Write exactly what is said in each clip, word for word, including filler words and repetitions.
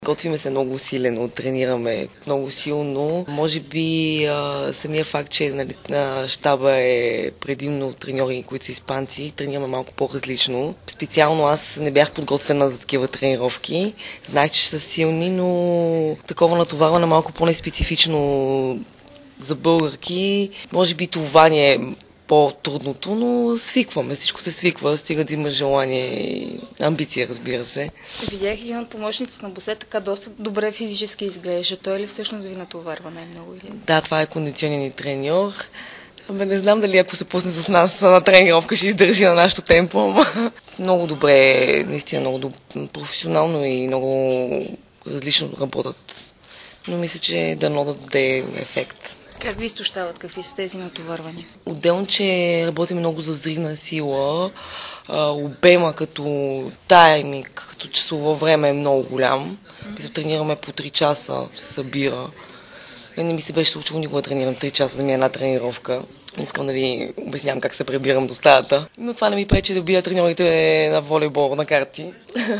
Готвиме се много усилено, тренираме много силно. Може би а, самия факт, че нали, на щаба е предимно треньори, които са испанци, тренираме малко по-различно. Специално аз не бях подготвена за такива тренировки. Знаех, че са силни, но такова натоварване малко по-неспецифично за българки. Може би това ни е по-трудното, но свикваме. Всичко се свиква, стига да има желание и амбиция, разбира се. Видях един от помощниците на Босе, така доста добре физически изглежда. Той ли всъщност ви натоварва най-много? Или? Да, това е кондиционен треньор. Абе, не знам дали ако се пусне с нас на тренировка ще издържи на нашото темпо. Много добре, наистина много добре, професионално и много различно работят. Но мисля, че дано да даде ефект. Как ви изтощават? Какви са тези натоварвания? Отделно, че работим много за взривна сила, а, обема като тайминг, като часово време е много голям. Mm-hmm. Тренираме по три часа, се събира. Мен не ми се беше случило никога да тренирам три часа, да ми е една тренировка. Не искам да ви обяснявам как се прибирам до стаята. Но това не ми пречи да бия треньорите на волейбол, на карти.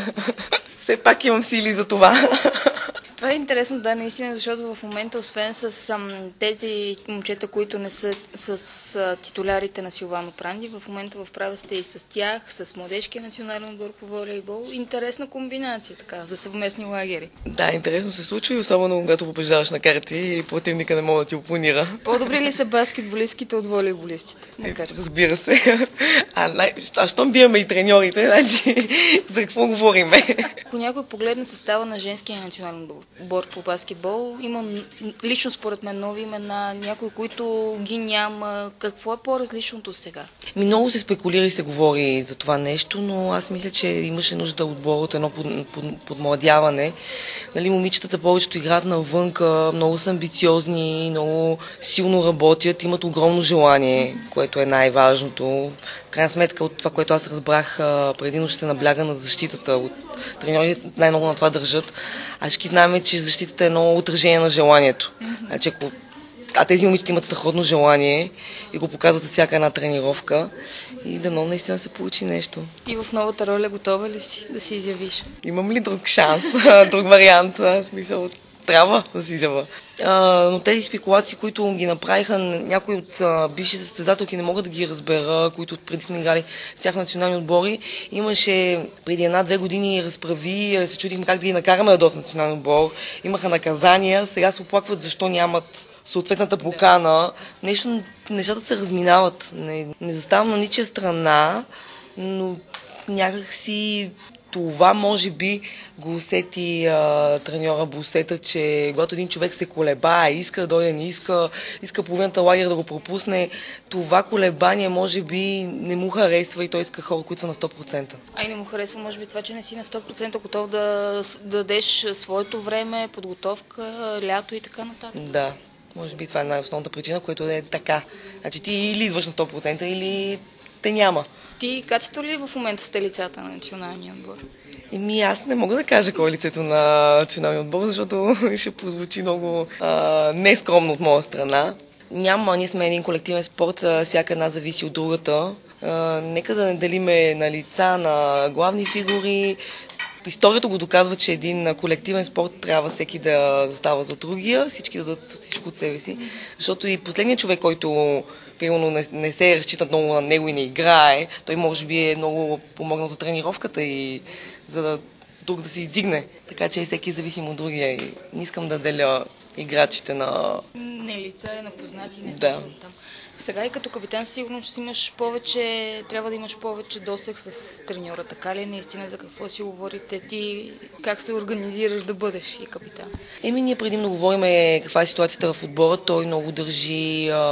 Все пак имам сили за това. Това е интересно, да, наистина, защото в момента, освен с ам, тези момчета, които не са с, с титулярите на Силвано Пранди, в момента в права сте и с тях, с младежкия национален отбор по волейбол. Интересна комбинация, така, за съвместни лагери. Да, интересно се случва и особено когато побеждаваш на карти и противника не може да ти опонира. По-добри ли са баскетболистките от волейболистите? Е, разбира се. А, най... а щом биеме и треньорите, значи за какво говориме? Ако някой погледне състава на женския национален отбор по баскетбол, има лично според мен нови имена, някои, които ги няма. Какво е по-различното сега? Ми много се спекулира и се говори за това нещо, но аз мисля, че имаше нужда отбор от едно под, под, подмладяване. Нали, момичетата повечето играят навънка, много са амбициозни, много силно работят, имат огромно желание, което е най-важното. В крайна сметка от това, което аз разбрах, предимно ще се набляга на защитата. От треньорите най-много на това държат. А всички знаем, че защитата е едно отражение на желанието. Значи, ако... А тези момичета имат страхотно желание и го показват за всяка една тренировка и дано наистина се получи нещо. И в новата роля готова ли си да си изявиш? Имам ли друг шанс, друг вариант? В смисъл, трябва да си изява. А, но тези спекулации, които ги направиха, някои от а, бивши състезателки не могат да ги разбера, които преди сме играли с тях национални отбори. Имаше преди една-две години разправи, се чудихме как да ги накараме да дойдат национален отбор. Имаха наказания, сега се оплакват защо нямат съответната покана. Нещо, нещата се разминават. Не, не заставам на ничия страна, но някак си това може би го усети а, треньора Босета, че когато един човек се колебае, иска да дойде, не иска, иска половината лагер да го пропусне, това колебание може би не му харесва и той иска хора, които са на сто процента. А и не му харесва може би това, че не си на сто процента готов да, да дадеш своето време, подготовка, лято и така нататък. Да, може би това е най-основната причина, която е така. Значи ти или идваш на сто процента, или те няма. Ти, Катито ли в момента сте лицата на националния отбор? Еми, аз не мога да кажа кой е лицето на националния отбор, защото ще прозвучи много а, нескромно от моя страна. Няма, ние сме един колективен спорт, всяка една зависи от другата. А, нека да не делиме на лица, на главни фигури. Историята го доказва, че един колективен спорт трябва всеки да застава за другия, всички да дадат всичко от себе си. Защото и последният човек, който примерно не, не се разчита много на него и не играе, той може би е много помогнал за тренировката и за да друг да се издигне. Така че всеки е зависим от другия и не искам да деля играчите на... Не лица, на познати, не да. Там. Сега и като капитан сигурно ще имаш повече, трябва да имаш повече досег с треньора, така ли? Наистина за какво си говорите ти, как се организираш да бъдеш и капитан? Еми, ние предимно говорим каква е ситуацията в отбора, той много държи а,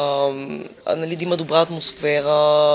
а, нали, да има добра атмосфера,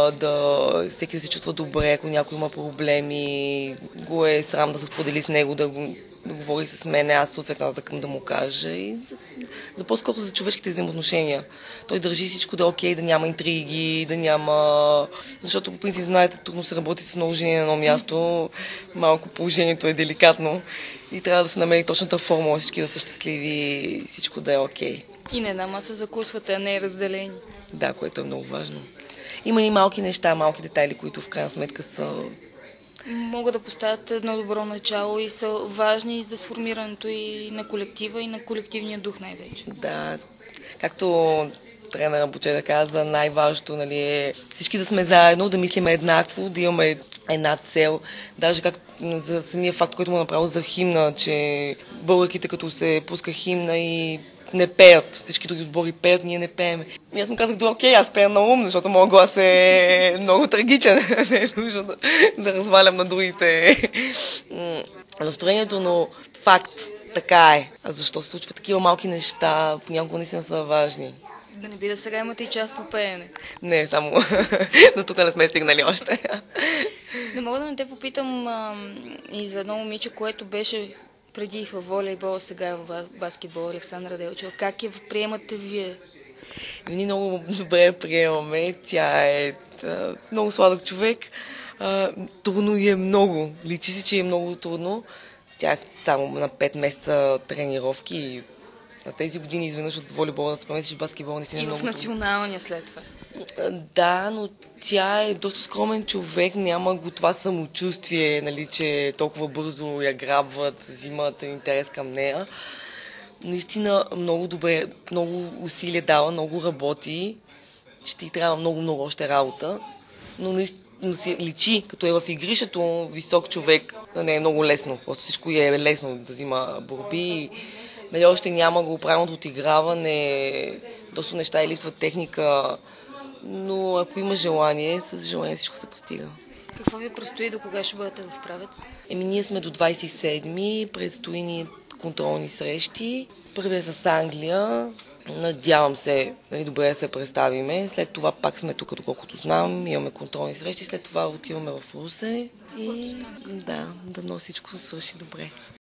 да всеки да се чувства добре, ако някой има проблеми, го е срам да се сподели с него, да го да говори с мен, аз съответно да към да му кажа и за, за по-скоро за човешките взаимоотношения. Той държи всичко да е окей, да няма интриги, да няма... Защото по принцип, знаете, трудно се работи с много жени на едно място, малко положението е деликатно и трябва да се намери точната формула, всички да са щастливи и всичко да е окей. И не на маса закусвате, а не е разделени. Да, което е много важно. Има и малки неща, малки детайли, които в крайна сметка са Могат да поставят едно добро начало и са важни за сформирането и на колектива, и на колективния дух най-вече. Да, както тренера Бочеда каза, най-важното, нали, е всички да сме заедно, да мислим еднакво, да имаме една цел. Даже как за самия факт, който му направил за химна, че българките като се пуска химна и не пеят, всички други отбори пеят, ние не пеем. И аз му казах, да, окей, аз пея на ум, защото моят глас е много трагичен, не е нужно да, да развалям на другите настроението, но факт, така е. А защо се случват такива малки неща, понякога наистина са важни. Да не би да сега имате и час по пеене. Не, само до тук не сме стигнали още. Не мога да не те попитам а, и за едно момиче, което беше преди в волейбол, сега е в баскетбол, Александра Делчева. Как я приемате вие? Ние много добре приемаме. Тя е а, много сладък човек. А, трудно е много. Личи си, че е много трудно. Тя е само на пет месеца тренировки. На тези години изведнъж от волейбола да се памети, че баскетбол не си е много трудно. И в националния след това. Да, но тя е доста скромен човек, няма го това самочувствие, нали, че толкова бързо я грабват, взимат интерес към нея. Наистина много добре, много усилия дава, много работи, ще й трябва много-много още работа, но наистина но си личи, като е в игрището, висок човек, не е много лесно, просто всичко е лесно да взима борби. Нали, още няма го правилното отиграване, доста неща и липсва техника, но ако има желание, с желание всичко се постига. Какво ви предстои, до кога ще бъдете в Правец? Еми, ние сме до двадесет и седми, предстои ни контролни срещи. Първия с Англия, надявам се, нали, добре да се представиме. След това пак сме тук, доколкото знам, имаме контролни срещи, след това отиваме в Русе и да, дано всичко свърши добре.